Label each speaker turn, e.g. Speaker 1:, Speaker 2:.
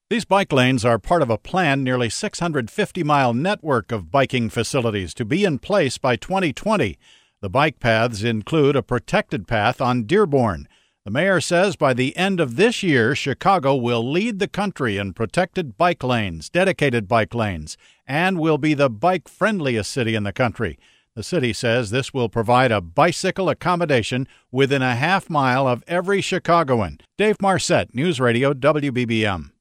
Speaker 1: These bike lanes are part of a planned nearly 650-mile network of biking facilities to be in place by 2020. The bike paths include a protected path on Dearborn. The mayor says by the end of this year, Chicago will lead the country in protected bike lanes, dedicated bike lanes, and will be the bike-friendliest city in the country. The city says this will provide a bicycle accommodation within a half mile of every Chicagoan. Dave Marcette, News Radio WBBM.